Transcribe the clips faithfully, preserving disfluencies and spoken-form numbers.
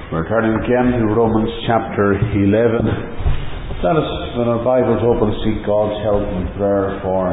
We're turning again to Romans chapter eleven. Let us, when our Bibles open, seek God's help in prayer for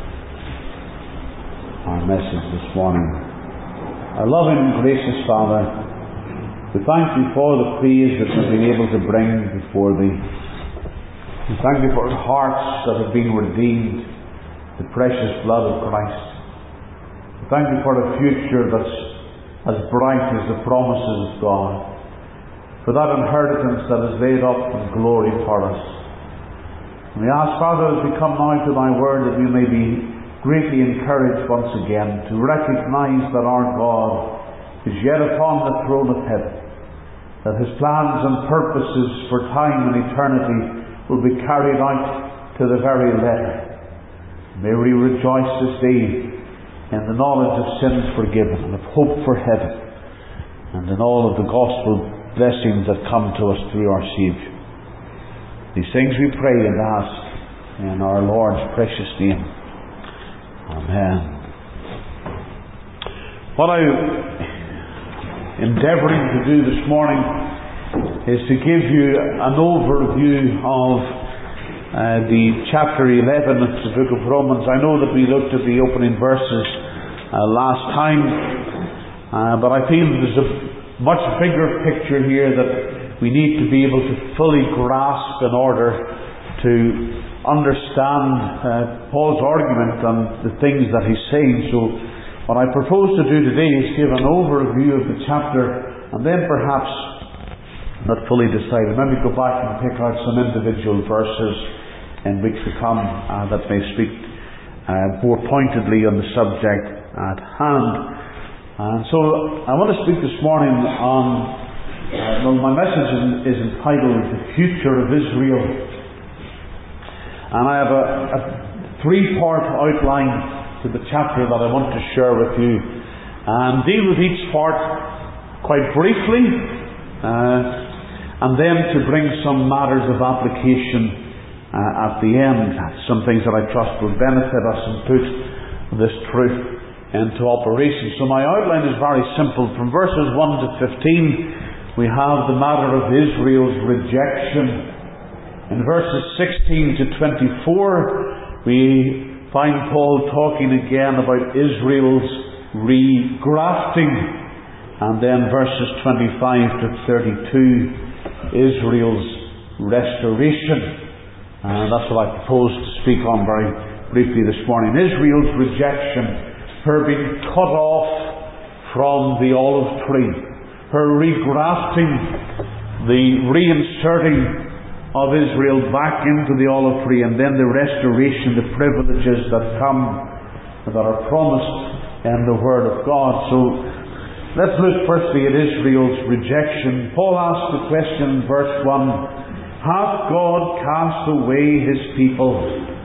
our message this morning. Our loving and gracious Father, we thank Thee for the praise that we've been able to bring before Thee. We thank Thee for hearts that have been redeemed, the precious blood of Christ. We thank Thee for a future that's as bright as the promises of God, for that inheritance that is laid up in glory for us. And we ask, Father, as we come now to Thy Word, that we may be greatly encouraged once again to recognise that our God is yet upon the throne of heaven, that His plans and purposes for time and eternity will be carried out to the very letter. May we rejoice this day in the knowledge of sins forgiven and of hope for heaven, and in all of the gospel blessings that come to us through our Saviour. These things we pray and ask in our Lord's precious name. Amen. What I'm endeavouring to do this morning is to give you an overview of uh, the chapter eleven of the book of Romans. I know that we looked at the opening verses uh, last time, uh, but I feel there's a much bigger picture here that we need to be able to fully grasp in order to understand uh, Paul's argument and the things that he's saying. So what I propose to do today is give an overview of the chapter, and then perhaps, not fully decided, maybe go back and pick out some individual verses in weeks to come uh, that may speak uh, more pointedly on the subject at hand. And so I want to speak this morning on, uh, well, my message is, is entitled The Future of Israel. And I have a, a three-part outline to the chapter that I want to share with you, and deal with each part quite briefly, uh, and then to bring some matters of application uh, at the end, some things that I trust will benefit us and put this truth into operation. So my outline is very simple. From verses one to fifteen, we have the matter of Israel's rejection. In verses sixteen to twenty-four, we find Paul talking again about Israel's regrafting. And then verses twenty-five to thirty-two, Israel's restoration. And that's what I propose to speak on very briefly this morning. Israel's rejection, her being cut off from the olive tree, her regrafting, the reinserting of Israel back into the olive tree, and then the restoration, the privileges that come, that are promised in the Word of God. So let's look firstly at Israel's rejection. Paul asks the question in verse one, hath God cast away His people?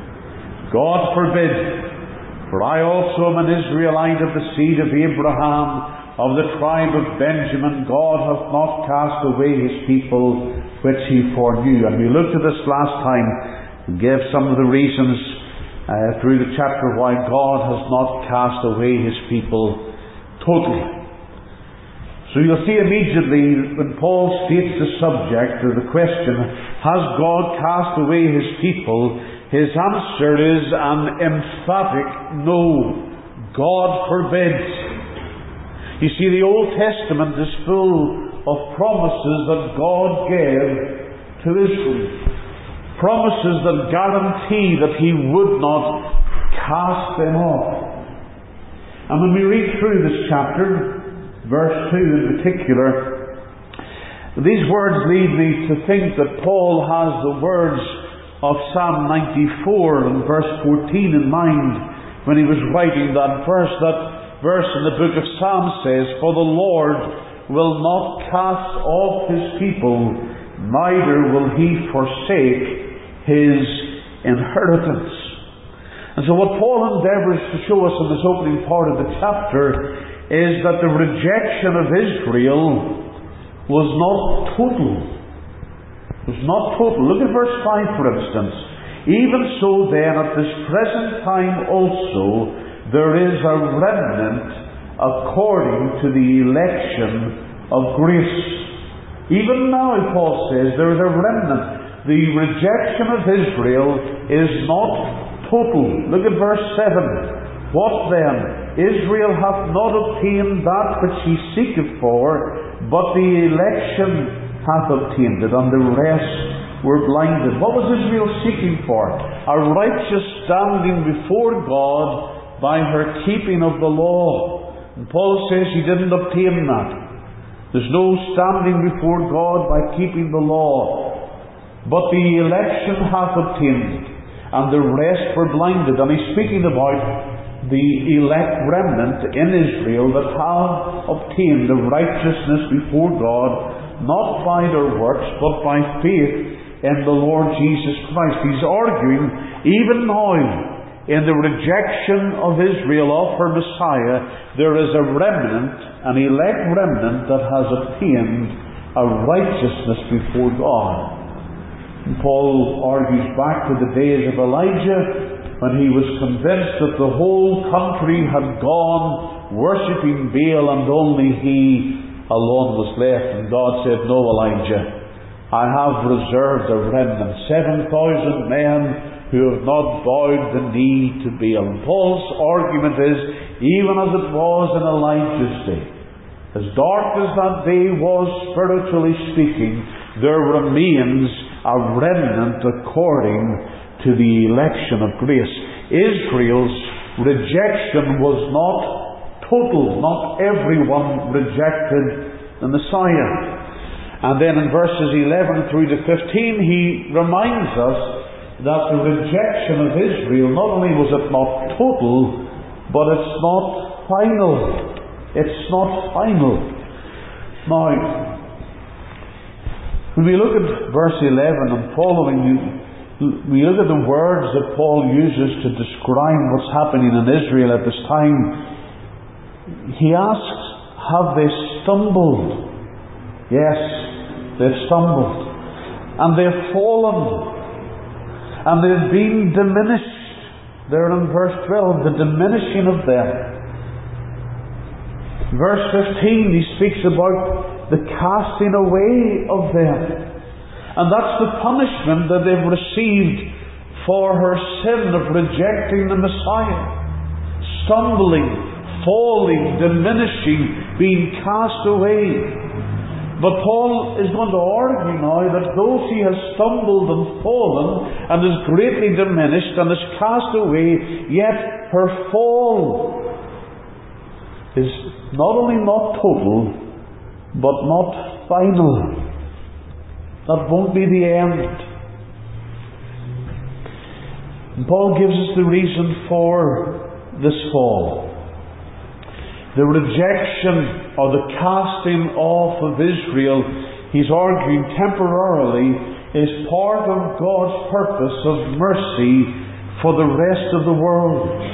God forbid. For I also am an Israelite of the seed of Abraham, of the tribe of Benjamin. God hath not cast away His people which He foreknew. And we looked at this last time and gave some of the reasons uh, through the chapter why God has not cast away His people totally. So you'll see immediately when Paul states the subject or the question, has God cast away His people? His answer is an emphatic no. God forbid. You see, the Old Testament is full of promises that God gave to Israel. Promises that guarantee that He would not cast them off. And when we read through this chapter, verse two in particular, these words lead me to think that Paul has the words of Psalm ninety-four and verse fourteen in mind when he was writing that verse. That verse in the book of Psalms says, for the Lord will not cast off His people, neither will He forsake His inheritance. And so what Paul endeavours to show us in this opening part of the chapter is that the rejection of Israel was not total. It was not total. Look at verse five, for instance. Even so then, at this present time also, there is a remnant according to the election of grace. Even now, Paul says, there is a remnant. The rejection of Israel is not total. Look at verse seven. What then? Israel hath not obtained that which he seeketh for, but the election hath obtained it, and the rest were blinded. What was Israel seeking for? A righteous standing before God by her keeping of the law. And Paul says she didn't obtain that. There's no standing before God by keeping the law. But the election hath obtained it, and the rest were blinded. And he's speaking about the elect remnant in Israel that have obtained the righteousness before God, not by their works, but by faith in the Lord Jesus Christ. He's arguing, even now, in the rejection of Israel of her Messiah, there is a remnant, an elect remnant, that has obtained a righteousness before God. And Paul argues back to the days of Elijah, when he was convinced that the whole country had gone worshipping Baal and only he alone was left. And God said, no, Elijah, I have reserved a remnant, seven thousand men who have not bowed the knee to Baal. And Paul's argument is, even as it was in Elijah's day, as dark as that day was spiritually speaking, there remains a remnant according to the election of grace. Israel's rejection was not total. Not everyone rejected the Messiah. And then in verses eleven through to fifteen, he reminds us that the rejection of Israel, not only was it not total, but it's not final. It's not final. Now, when we look at verse eleven and following, we look at the words that Paul uses to describe what's happening in Israel at this time. He asks, have they stumbled? Yes, they've stumbled. And they've fallen. And they've been diminished. There in verse twelve, the diminishing of them. Verse fifteen, he speaks about the casting away of them. And that's the punishment that they've received for her sin of rejecting the Messiah. Stumbling, falling, diminishing, being cast away. But Paul is going to argue now that though she has stumbled and fallen and is greatly diminished and is cast away, yet her fall is not only not total, but not final. That won't be the end. And Paul gives us the reason for this fall. The rejection or the casting off of Israel, he's arguing temporarily, is part of God's purpose of mercy for the rest of the world.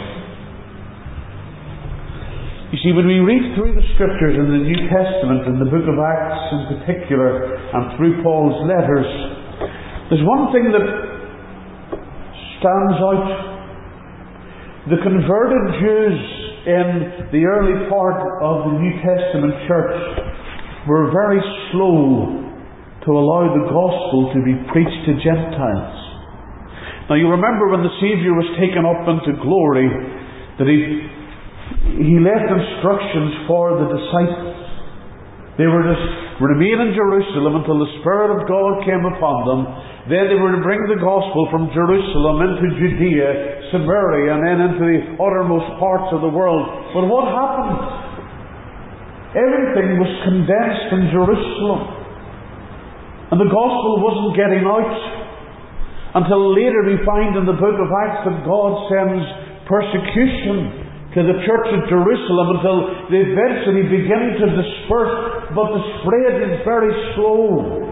You see, when we read through the Scriptures in the New Testament, in the book of Acts in particular, and through Paul's letters, there's one thing that stands out. The converted Jews in the early part of the New Testament church were very slow to allow the gospel to be preached to Gentiles. Now you remember when the Saviour was taken up into glory, that he He left instructions for the disciples. They were to remain in Jerusalem until the Spirit of God came upon them. Then they were to bring the gospel from Jerusalem into Judea, Samaria, and then into the uttermost parts of the world. But what happened? Everything was condensed in Jerusalem. And the gospel wasn't getting out. Until later we find in the book of Acts that God sends persecution to the church at Jerusalem until they eventually begin to disperse, but the spread is very slow.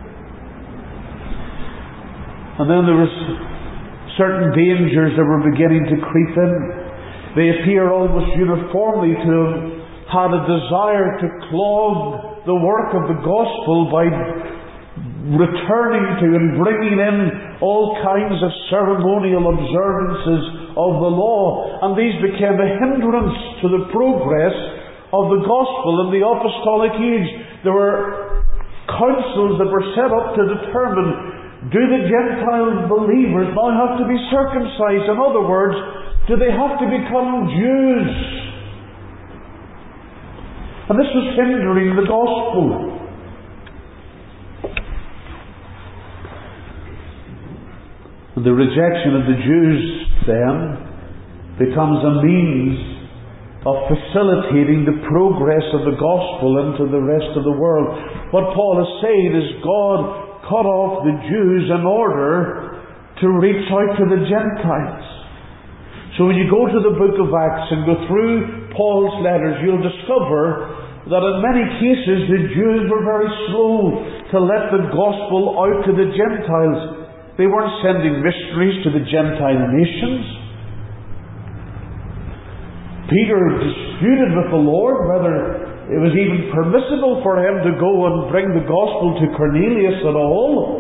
And then there was certain dangers that were beginning to creep in. They appear almost uniformly to have had a desire to clog the work of the gospel by returning to and bringing in all kinds of ceremonial observances of the law, and these became a hindrance to the progress of the gospel in the apostolic age. There were councils that were set up to determine, do the Gentile believers now have to be circumcised? In other words, do they have to become Jews? And this was hindering the gospel. The rejection of the Jews then becomes a means of facilitating the progress of the gospel into the rest of the world. What Paul is saying is God cut off the Jews in order to reach out to the Gentiles. So when you go to the book of Acts and go through Paul's letters, you'll discover that in many cases the Jews were very slow to let the gospel out to the Gentiles. They weren't sending missionaries to the Gentile nations. Peter disputed with the Lord whether it was even permissible for him to go and bring the gospel to Cornelius at all.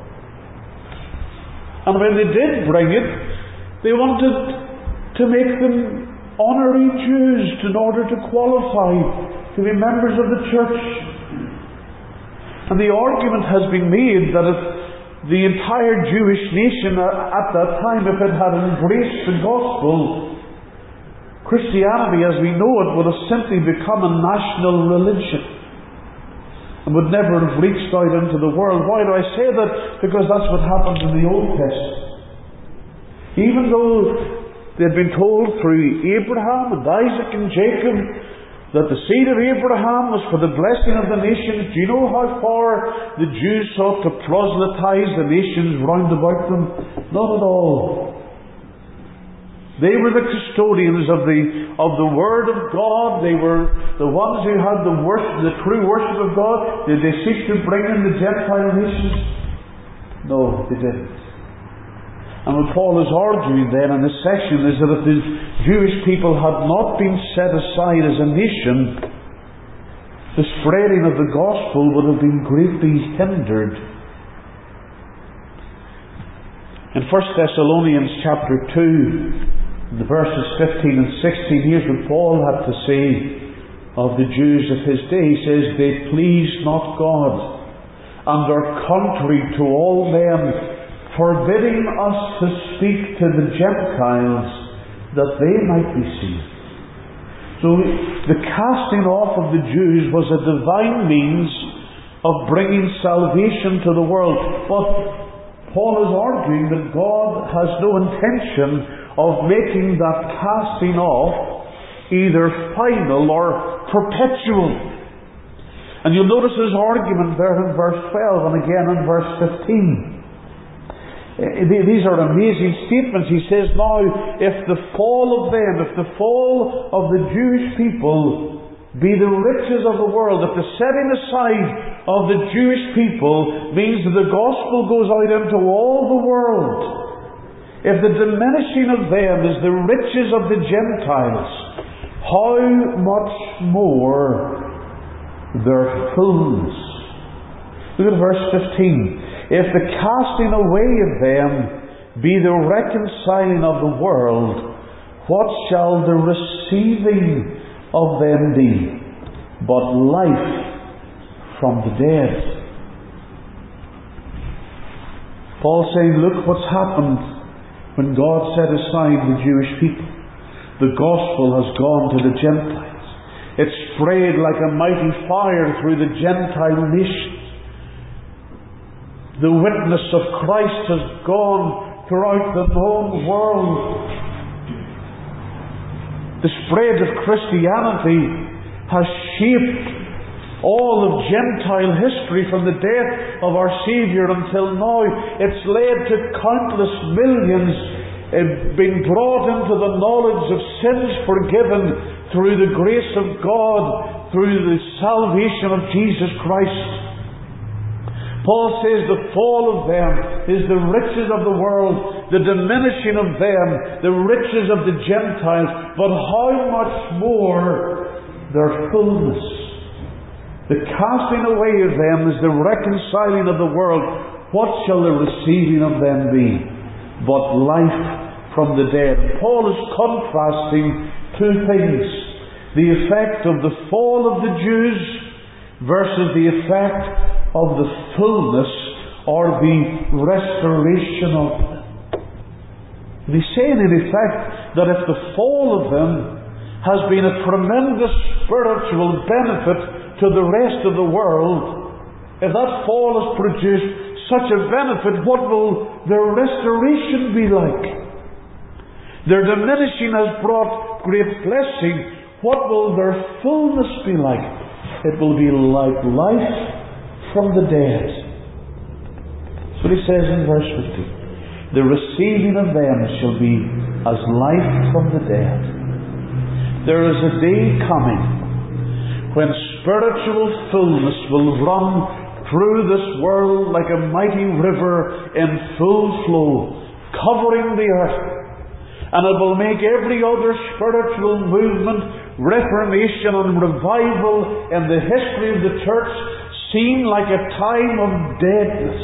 And when they did bring it, they wanted to make them honorary Jews in order to qualify to be members of the church. And the argument has been made that if the entire Jewish nation at that time, if it had embraced the gospel, Christianity as we know it would have simply become a national religion and would never have reached out into the world. Why do I say that? Because that's what happened in the Old Testament. Even though they had been told through Abraham and Isaac and Jacob that the seed of Abraham was for the blessing of the nations, do you know how far the Jews sought to proselytize the nations round about them? Not at all. They were the custodians of the of the Word of God. They were the ones who had the worship, the true worship of God. Did they seek to bring in the Gentile nations? No, they didn't. And what Paul is arguing then in this section is that if the Jewish people had not been set aside as a nation, the spreading of the gospel would have been greatly hindered. In First Thessalonians chapter two, the verses fifteen and sixteen, here's what Paul had to say of the Jews of his day. He says, "They pleased not God, and are contrary to all men, forbidding us to speak to the Gentiles, that they might be saved." So the casting off of the Jews was a divine means of bringing salvation to the world. But Paul is arguing that God has no intention of making that casting off either final or perpetual. And you'll notice his argument there in verse twelve and again in verse fifteen. These are amazing statements. He says, now, if the fall of them, if the fall of the Jewish people be the riches of the world, if the setting aside of the Jewish people means that the gospel goes out into all the world, if the diminishing of them is the riches of the Gentiles, how much more their fullness? Look at verse fifteen. If the casting away of them be the reconciling of the world, what shall the receiving of them be but life from the dead? Paul's saying, look what's happened when God set aside the Jewish people. The gospel has gone to the Gentiles. It spread like a mighty fire through the Gentile nations. The witness of Christ has gone throughout the known world. The spread of Christianity has shaped all of Gentile history from the death of our Saviour until now. It's led to countless millions uh, being brought into the knowledge of sins forgiven through the grace of God, through the salvation of Jesus Christ. Paul says the fall of them is the riches of the world, the diminishing of them, the riches of the Gentiles, but how much more their fullness. The casting away of them is the reconciling of the world. What shall the receiving of them be but life from the dead? And Paul is contrasting two things: the effect of the fall of the Jews versus the effect of the fullness or the restoration of them. And he's saying in effect that if the fall of them has been a tremendous spiritual benefit to the rest of the world, if that fall has produced such a benefit, what will their restoration be like? Their diminishing has brought great blessing. What will their fullness be like? It will be like life from the dead. That's what he says in verse fifty. The receiving of them shall be as life from the dead. There is a day coming when spiritual fullness will run through this world like a mighty river in full flow, covering the earth. And it will make every other spiritual movement, reformation and revival in the history of the church seem like a time of deadness.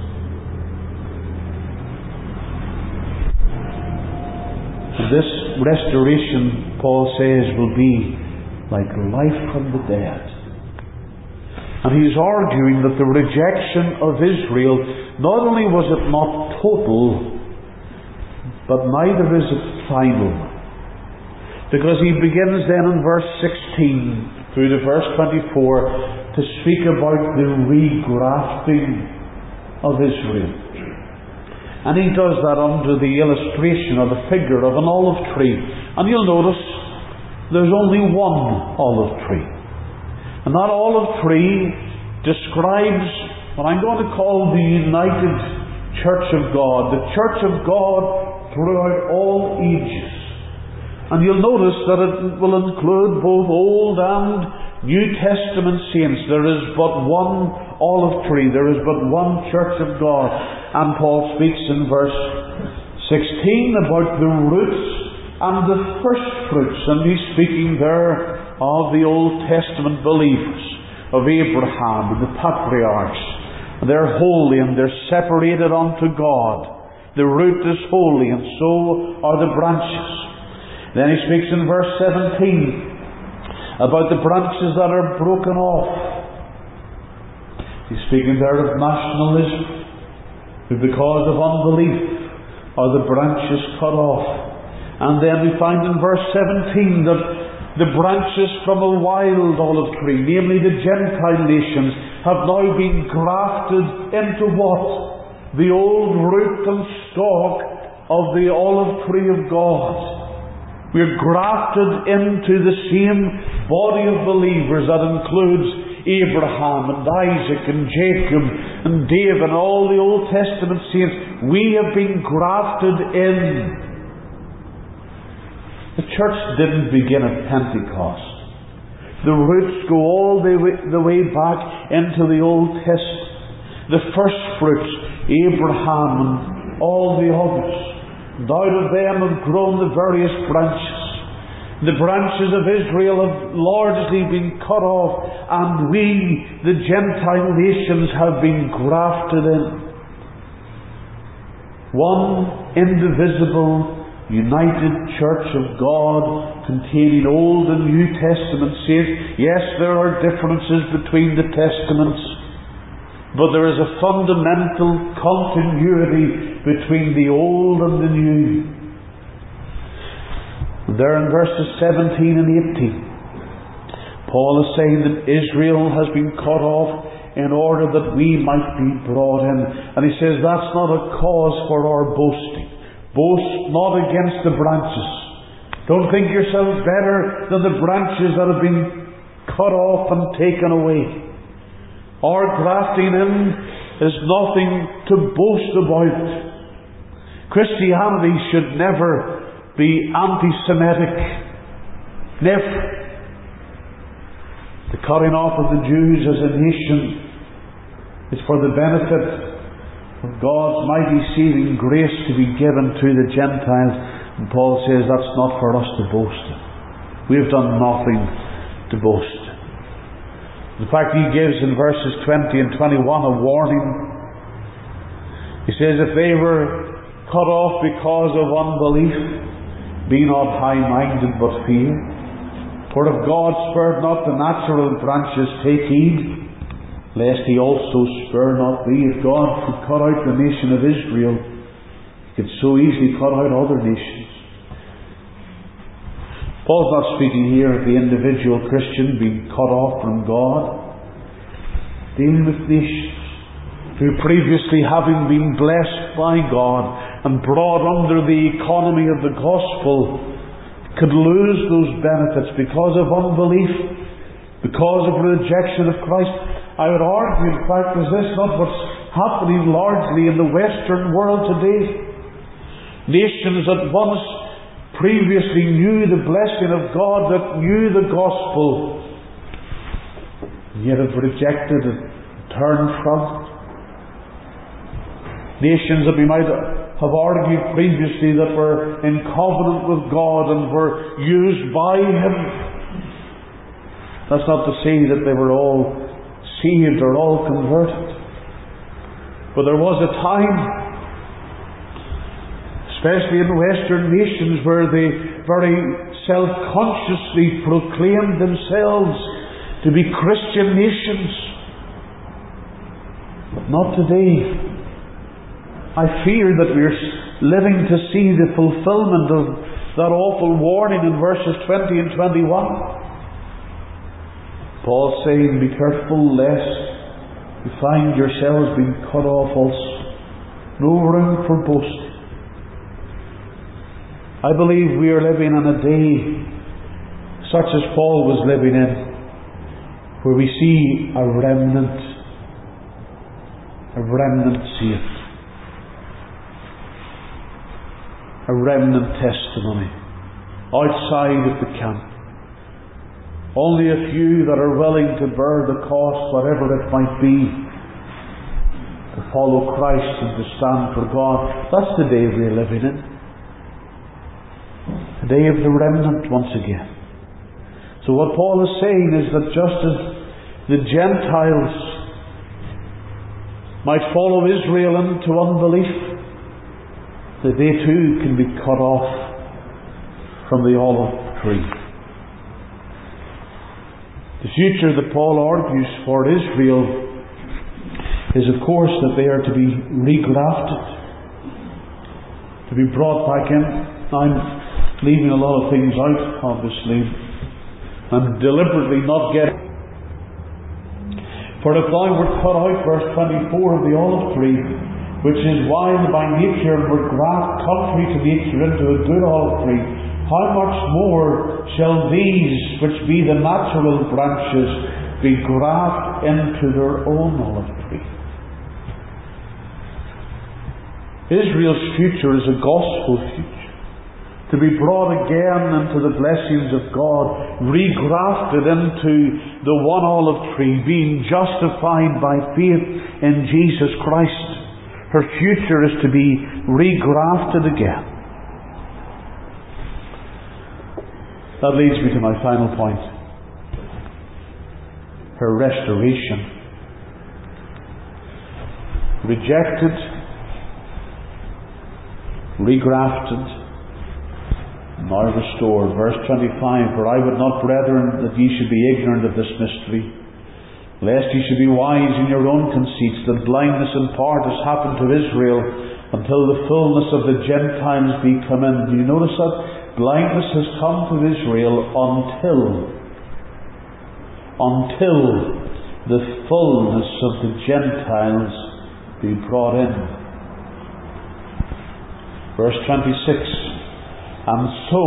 And this restoration, Paul says, will be like life from the dead. And he's arguing that the rejection of Israel, not only was it not total, but neither is it final. Because he begins then in verse sixteen through to verse twenty-four to speak about the regrafting of Israel. And he does that under the illustration or the figure of an olive tree. And you'll notice there's only one olive tree. And that olive tree describes what I'm going to call the united Church of God, the Church of God throughout all ages. And you'll notice that it will include both Old and New Testament saints. There is but one olive tree. There is but one Church of God. And Paul speaks in verse sixteen about the roots and the first fruits. And he's speaking there of the Old Testament believers, of Abraham and the patriarchs. They're holy and they're separated unto God. The root is holy, and so are the branches. Then he speaks in verse seventeen about the branches that are broken off. He's speaking there of nationalism, who because of unbelief are the branches cut off. And then we find in verse seventeen that the branches from a wild olive tree, namely the Gentile nations, have now been grafted into what? The old root and stalk of the olive tree of God. We're grafted into the same body of believers that includes Abraham and Isaac and Jacob and David and all the Old Testament saints. We have been grafted in. The church didn't begin at Pentecost. The roots go all the way, the way back into the Old Testament. The first fruits, Abraham and all the others. And out of them have grown the various branches. The branches of Israel have largely been cut off, and we, the Gentile nations, have been grafted in. One indivisible, united Church of God, containing Old and New Testament saints. Yes, there are differences between the Testaments, but there is a fundamental continuity between the Old and the New. There in verses seventeen and eighteen, Paul is saying that Israel has been cut off in order that we might be brought in. And he says that's not a cause for our boasting. Boast not against the branches. Don't think yourselves better than the branches that have been cut off and taken away. Our grafting in is nothing to boast about. Christianity should never be anti-Semitic. Never. The cutting off of the Jews as a nation is for the benefit of God's mighty saving grace to be given to the Gentiles. And Paul says that's not for us to boast in. We have done nothing to boast. In fact, he gives in verses twenty and twenty-one a warning. He says, if they were cut off because of unbelief, be not high-minded, but fear. For if God spared not the natural branches, take heed, lest he also spare not thee. If God could cut out the nation of Israel, he could so easily cut out other nations. Paul's not speaking here of the individual Christian being cut off from God, dealing with nations who, previously having been blessed by God and brought under the economy of the gospel, could lose those benefits because of unbelief, because of rejection of Christ. I would argue, in fact, is this not what's happening largely in the Western world today? Nations that once previously knew the blessing of God, that knew the gospel, and yet have rejected it, turned from it. Nations that we might have argued previously that were in covenant with God and were used by Him. That's not to say that they were all saved or all converted. But there was a time, especially in Western nations, where they very self-consciously proclaimed themselves to be Christian nations. But not today. I fear that we're living to see the fulfillment of that awful warning in verses twenty and twenty-one. Paul's saying, be careful lest you find yourselves being cut off also. No room for boasting. I believe we are living in a day such as Paul was living in, where we see a remnant, a remnant saved, a remnant testimony outside of the camp. Only a few that are willing to bear the cost, whatever it might be, to follow Christ and to stand for God. That's the day we're living in. The day of the remnant once again. So what Paul is saying is that just as the Gentiles might follow Israel into unbelief, that they too can be cut off from the olive tree. The future that Paul argues for Israel is, of course, that they are to be regrafted, to be brought back in. I'm leaving a lot of things out, obviously. I'm deliberately not getting. For if thou wert cut out, verse twenty-four, of the olive tree, which is wild by nature, and were graft contrary to nature into a good olive tree, how much more shall these, which be the natural branches, be grafted into their own olive tree? Israel's future is a gospel future, to be brought again into the blessings of God, regrafted into the one olive tree, being justified by faith in Jesus Christ. Her future is to be regrafted again. That leads me to my final point. Her restoration. Rejected, regrafted, now restored. Verse twenty-five, for I would not, brethren, that ye should be ignorant of this mystery, lest ye should be wise in your own conceits, that blindness in part has happened to Israel, until the fullness of the Gentiles be come in. Do you notice that? Blindness has come to Israel until, until the fullness of the Gentiles be brought in. Verse twenty-six, and so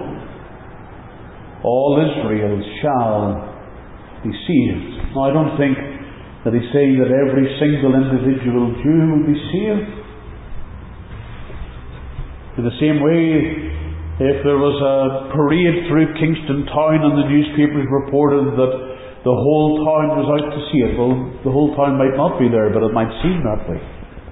all Israel shall be saved. Now I don't think that he's saying that every single individual Jew will be saved. In the same way, if there was a parade through Kingston town and the newspapers reported that the whole town was out to see it, well, the whole town might not be there, but it might seem that way.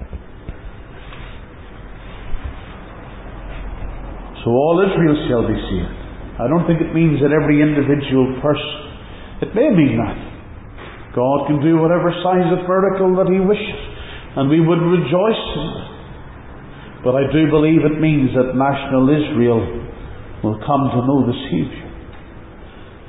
So all Israel shall be saved. I don't think it means that every individual person. It may mean that. God can do whatever size of miracle that He wishes, and we would rejoice in it. But I do believe it means that national Israel will come to know the Saviour.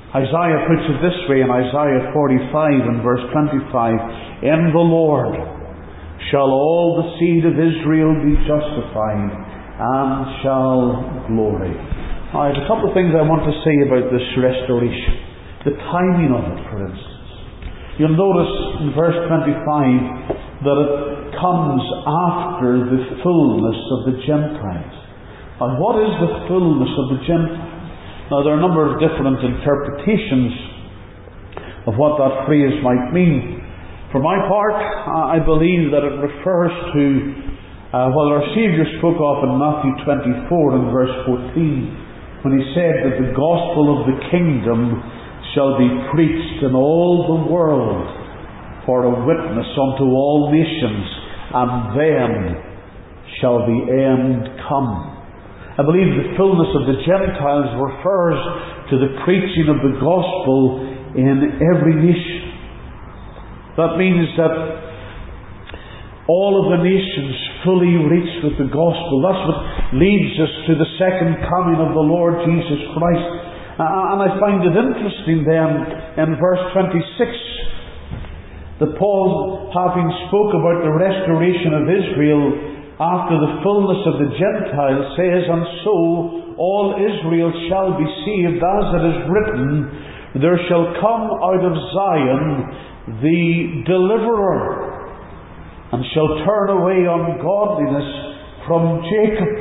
Isaiah puts it this way in Isaiah forty-five and verse twenty-five, "In the Lord shall all the seed of Israel be justified, and shall glory." Now, I have a couple of things I want to say about this restoration. The timing of it, for instance. You'll notice in verse twenty-five that it comes after the fullness of the Gentiles. Now, what is the fullness of the Gentiles? Now, there are a number of different interpretations of what that phrase might mean. For my part, I believe that it refers to uh, what our Saviour spoke of in Matthew twenty-four and verse fourteen, when He said that the gospel of the kingdom shall be preached in all the world for a witness unto all nations, and then shall the end come. I believe the fullness of the Gentiles refers to the preaching of the gospel in every nation. That means that all of the nations fully reached with the gospel. That's what leads us to the second coming of the Lord Jesus Christ. Uh, and I find it interesting then in verse twenty-six that Paul, having spoke about the restoration of Israel after the fullness of the Gentiles, says, "And so all Israel shall be saved, as it is written, there shall come out of Zion the deliverer, and shall turn away ungodliness from Jacob."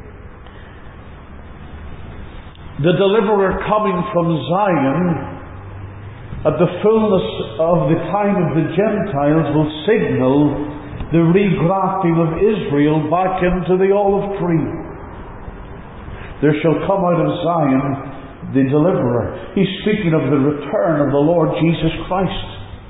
The deliverer coming from Zion at the fullness of the time of the Gentiles will signal the regrafting of Israel back into the olive tree. There shall come out of Zion the deliverer. He's speaking of the return of the Lord Jesus Christ.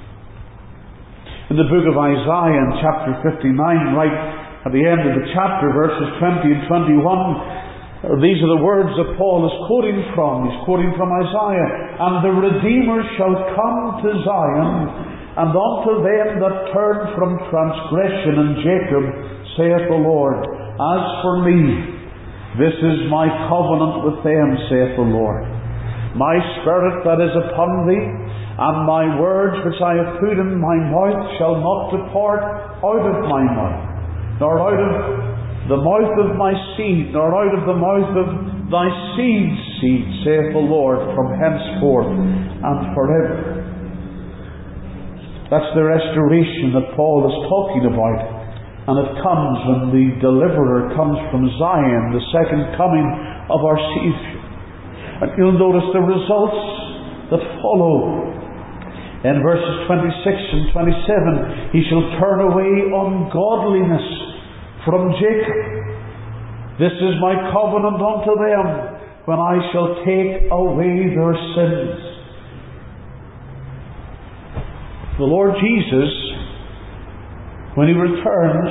In the book of Isaiah, in chapter fifty-nine, right at the end of the chapter, verses twenty and twenty-one, these are the words that Paul is quoting from. He's quoting from Isaiah. "And the Redeemer shall come to Zion, and unto them that turn from transgression in Jacob, saith the Lord, As for me, this is my covenant with them, saith the Lord. My spirit that is upon thee, and my words which I have put in my mouth, shall not depart out of my mouth, nor out of the mouth of my seed, nor out of the mouth of thy seed's seed, saith the Lord, from henceforth and forever." That's the restoration that Paul is talking about. And it comes when the deliverer comes from Zion, the second coming of our Saviour. And you'll notice the results that follow. In verses twenty-six and twenty-seven, "He shall turn away ungodliness from Jacob. This is my covenant unto them, when I shall take away their sins." The Lord Jesus, when He returns,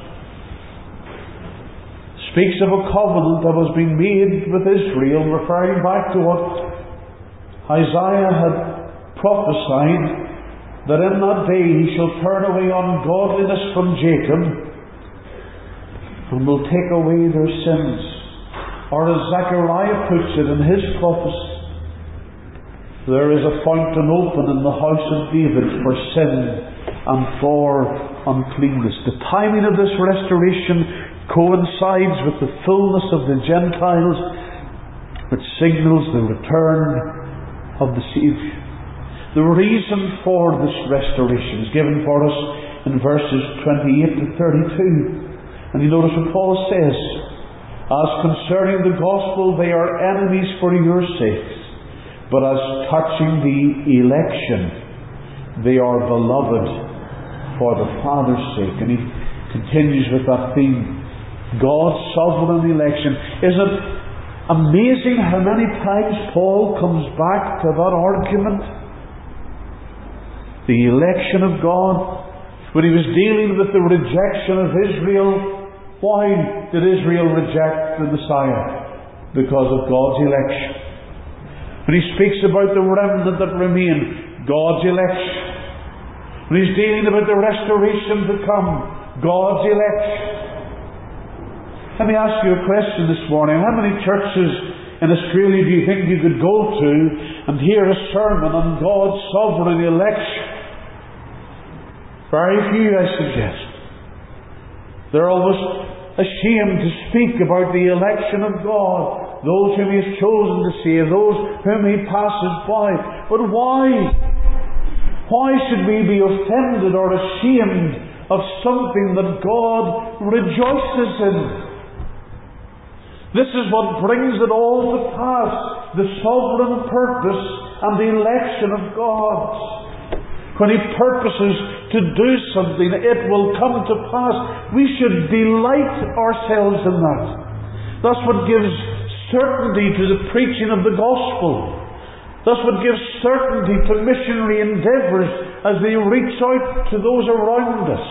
speaks of a covenant that was being made with Israel, referring back to what Isaiah had prophesied, that in that day He shall turn away ungodliness from Jacob, and will take away their sins. Or as Zechariah puts it in his prophecy, "There is a fountain open in the house of David for sin and for uncleanness." The timing of this restoration coincides with the fullness of the Gentiles, which signals the return of the Saviour. The reason for this restoration is given for us in verses twenty-eight to thirty-two. And you notice what Paul says, "As concerning the gospel, they are enemies for your sakes. But as touching the election, they are beloved for the Father's sake." And he continues with that theme. God's sovereign election. Isn't it amazing how many times Paul comes back to that argument? The election of God. When he was dealing with the rejection of Israel, why did Israel reject the Messiah? Because of God's election. When he speaks about the remnant that remain, God's election. When he's dealing about the restoration to come, God's election. Let me ask you a question this morning. How many churches in Australia do you think you could go to and hear a sermon on God's sovereign election? Very few, I suggest. They're almost ashamed to speak about the election of God, those whom He has chosen to save, those whom He passes by. But why? Why should we be offended or ashamed of something that God rejoices in? This is what brings it all to pass, the sovereign purpose and the election of God. When He purposes to do something, it will come to pass. We should delight ourselves in that. That's what gives certainty to the preaching of the gospel. That's what gives certainty to missionary endeavours as they reach out to those around us.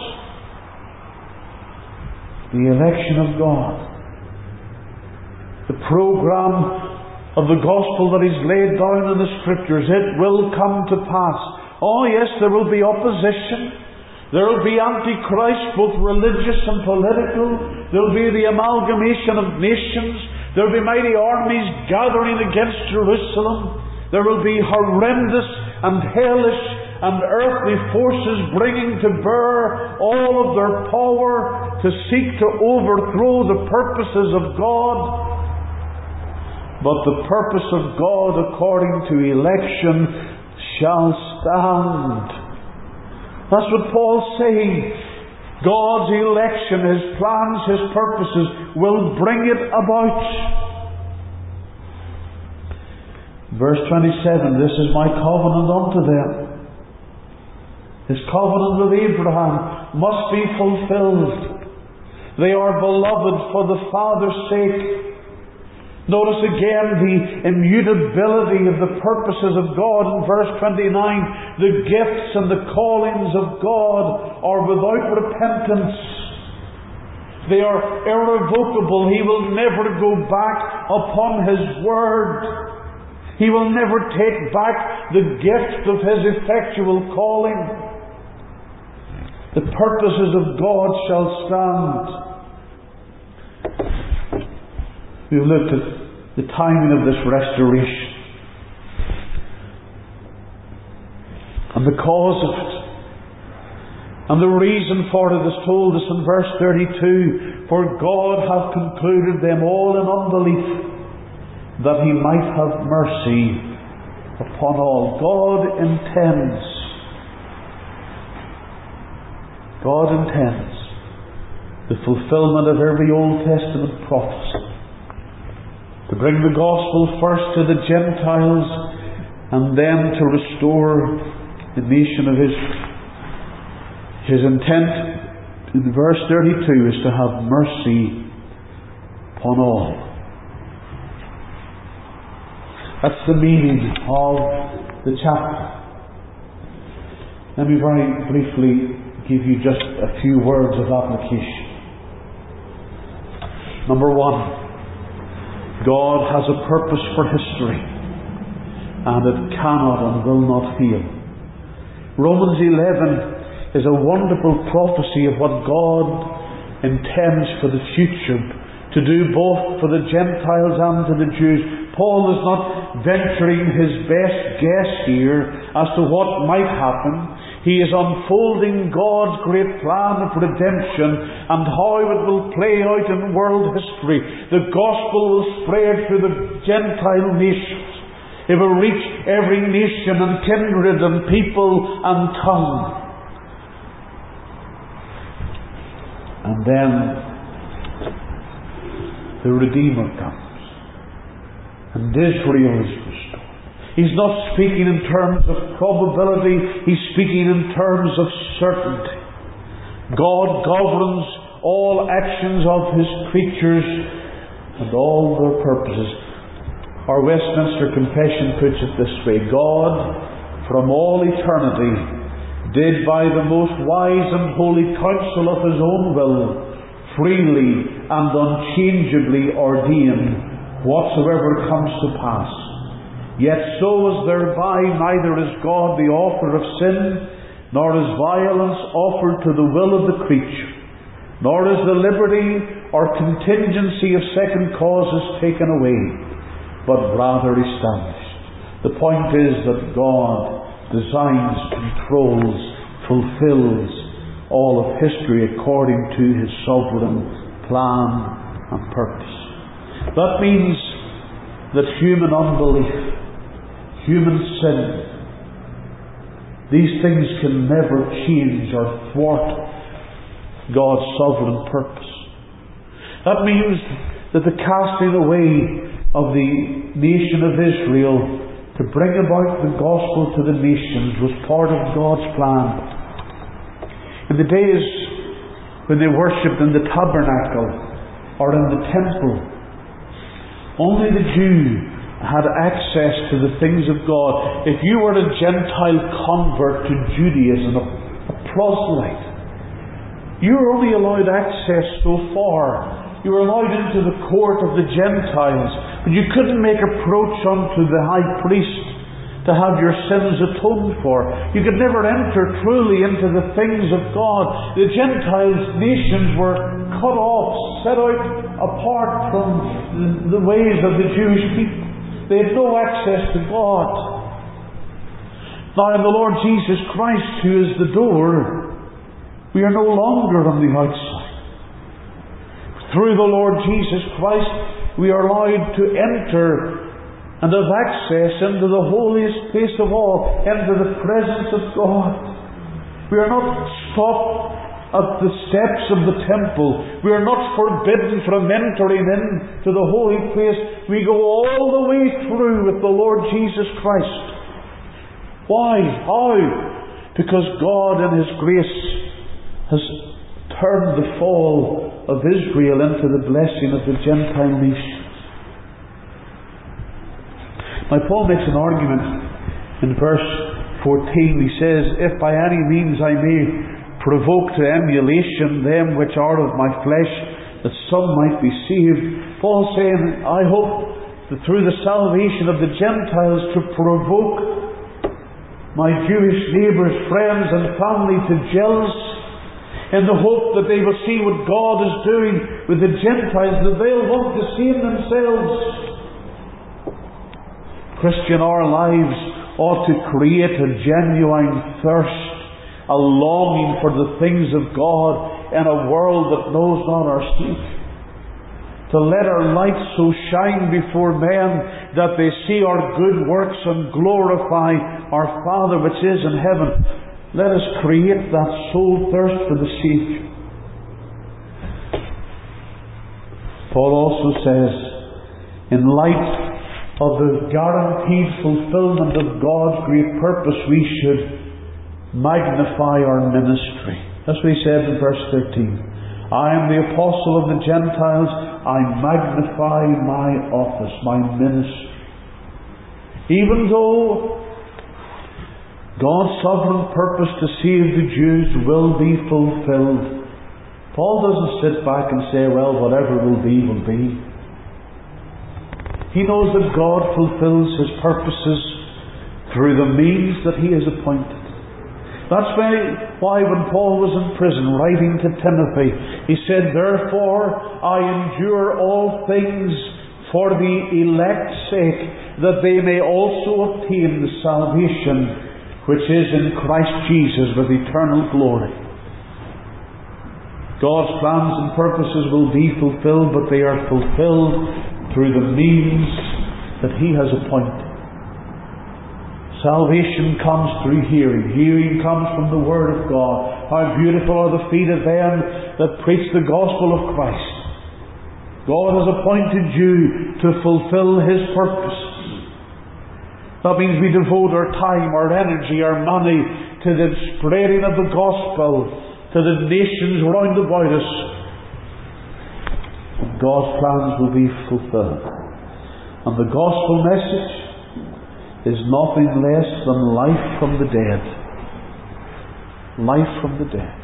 The election of God. The program of the gospel that is laid down in the Scriptures, it will come to pass. Oh yes, there will be opposition. There will be antichrist, both religious and political. There will be the amalgamation of nations. There will be mighty armies gathering against Jerusalem. There will be horrendous and hellish and earthly forces bringing to bear all of their power to seek to overthrow the purposes of God. But the purpose of God according to election shall stand. That's what Paul's saying. God's election, His plans, His purposes will bring it about. Verse twenty-seven, this is my covenant unto them. His covenant with Abraham must be fulfilled. They are beloved for the Father's sake. Notice again the immutability of the purposes of God in verse twenty-nine. The gifts and the callings of God are without repentance. They are irrevocable. He will never go back upon His word. He will never take back the gift of His effectual calling. The purposes of God shall stand. We've looked at the timing of this restoration and the cause of it. And the reason for it is told us in verse thirty-two. For God hath concluded them all in unbelief, that He might have mercy upon all. God intends. God intends the fulfillment of every Old Testament prophecy. To bring the gospel first to the Gentiles and then to restore the nation of Israel. His intent in verse thirty-two is to have mercy upon all. That's the meaning of the chapter. Let me very briefly give you just a few words of application. Number one, God has a purpose for history, and it cannot and will not fail. Romans eleven is a wonderful prophecy of what God intends for the future to do both for the Gentiles and to the Jews. Paul is not venturing his best guess here as to what might happen. He is unfolding God's great plan of redemption and how it will play out in world history. The gospel will spread through the Gentile nations. It will reach every nation and kindred and people and tongue. And then the Redeemer comes, and Israel is restored. He's not speaking in terms of probability, He's speaking in terms of certainty. God governs all actions of His creatures and all their purposes. Our Westminster Confession puts it this way: God, from all eternity, did by the most wise and holy counsel of His own will, freely and unchangeably ordain whatsoever comes to pass. Yet so is thereby neither is God the author of sin, nor is violence offered to the will of the creature, nor is the liberty or contingency of second causes taken away. but rather established. The point is that God designs, controls, fulfills all of history according to His sovereign plan and purpose. That means that human unbelief, human sin, these things can never change or thwart God's sovereign purpose. That means that the casting away of the nation of Israel to bring about the gospel to the nations was part of God's plan. In the days when they worshipped in the tabernacle or in the temple, only the Jew had access to the things of God. If you were a Gentile convert to Judaism, a, a proselyte, you were only allowed access so far. You were allowed into the court of the Gentiles, but you couldn't make approach unto the high priest to have your sins atoned for. You could never enter truly into the things of God. The Gentiles' nations were cut off, set out apart from the ways of the Jewish people. They had no access to God. Now in the Lord Jesus Christ, who is the door, we are no longer on the outside. Through the Lord Jesus Christ, we are allowed to enter and have access into the holiest place of all, into the presence of God. We are not stopped at the steps of the temple. We are not forbidden from entering into the holy place. We go all the way through with the Lord Jesus Christ. Why? How? Because God in His grace has turned the fall of Israel into the blessing of the Gentile nations. Now Paul makes an argument in verse fourteen. He says, "If by any means I may provoke to emulation them which are of my flesh, that some might be saved." Paul saying, I hope that through the salvation of the Gentiles to provoke my Jewish neighbours, friends and family to jealousy, in the hope that they will see what God is doing with the Gentiles, that they'll want to see themselves. Christian, our lives ought to create a genuine thirst, a longing for the things of God in a world that knows not our state. To let our light so shine before men that they see our good works and glorify our Father which is in heaven. Let us create that soul thirst for the Saviour. Paul also says, in light of the guaranteed fulfillment of God's great purpose, we should magnify our ministry. That's what he said in verse thirteen. I am the apostle of the Gentiles. I magnify my office, my ministry. Even though God's sovereign purpose to save the Jews will be fulfilled, Paul doesn't sit back and say, well, whatever will be, will be. He knows that God fulfills His purposes through the means that He has appointed. That's why when Paul was in prison writing to Timothy, he said, therefore I endure all things for the elect's sake, that they may also obtain the salvation which is in Christ Jesus with eternal glory. God's plans and purposes will be fulfilled, but they are fulfilled through the means that He has appointed. Salvation comes through hearing. Hearing comes from the Word of God. How beautiful are the feet of them that preach the gospel of Christ. God has appointed you to fulfill His purpose. That means we devote our time, our energy, our money to the spreading of the gospel to the nations round about us. God's plans will be fulfilled. And the gospel message is nothing less than life from the dead. Life from the dead.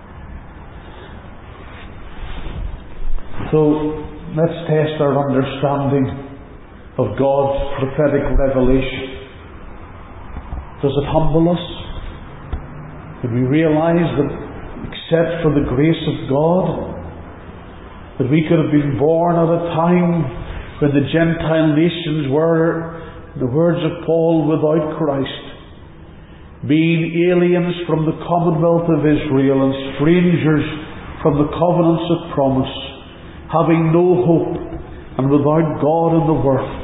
So let's test our understanding of God's prophetic revelation. Does it humble us? Do we realize that except for the grace of God, that we could have been born at a time when the Gentile nations were, in the words of Paul, without Christ, being aliens from the commonwealth of Israel and strangers from the covenants of promise, having no hope and without God in the world.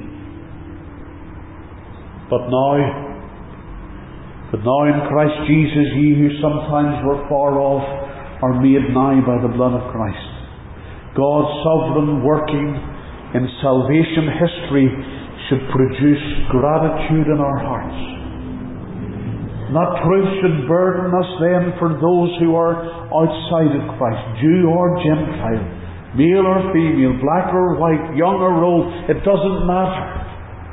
But now, but now in Christ Jesus, ye who sometimes were far off are made nigh by the blood of Christ. God's sovereign working in salvation history should produce gratitude in our hearts. That truth should burden us then for those who are outside of Christ, Jew or Gentile, male or female, black or white, young or old, it doesn't matter.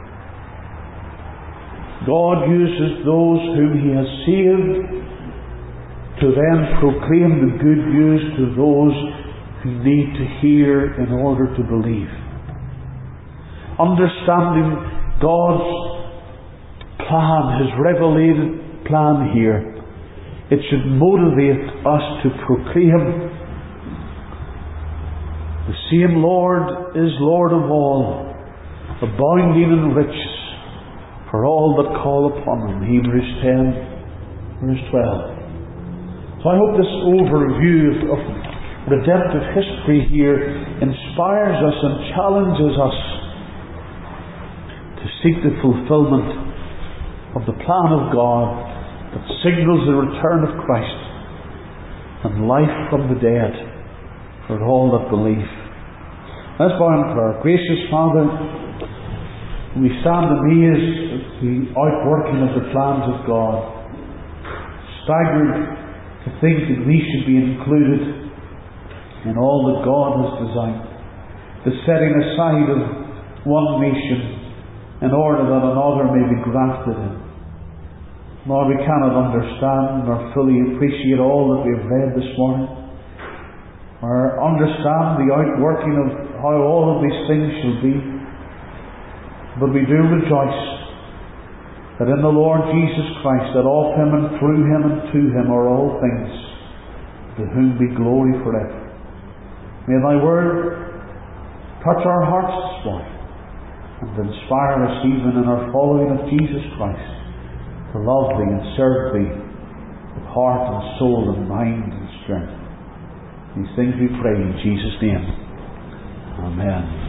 God uses those whom He has saved to then proclaim the good news to those who need to hear in order to believe. Understanding God's plan, His revelated plan here, it should motivate us to proclaim the same Lord is Lord of all, abounding in riches for all that call upon Him. Hebrews ten, verse twelve. So I hope this overview of, of redemptive history here inspires us and challenges us to seek the fulfillment of the plan of God that signals the return of Christ and life from the dead for all that believe. Let's bow in prayer. Gracious Father, we stand amazed at the outworking of the plans of God, staggered to think that we should be included in all that God has designed, the setting aside of one nation in order that another may be grafted in. Lord, we cannot understand nor fully appreciate all that we have read this morning, or understand the outworking of how all of these things shall be. But we do rejoice that in the Lord Jesus Christ, that of Him and through Him and to Him are all things, to whom be glory forever. May Thy Word touch our hearts this morning and inspire us even in our following of Jesus Christ to love Thee and serve Thee with heart and soul and mind and strength. These things we pray in Jesus' name. Amen.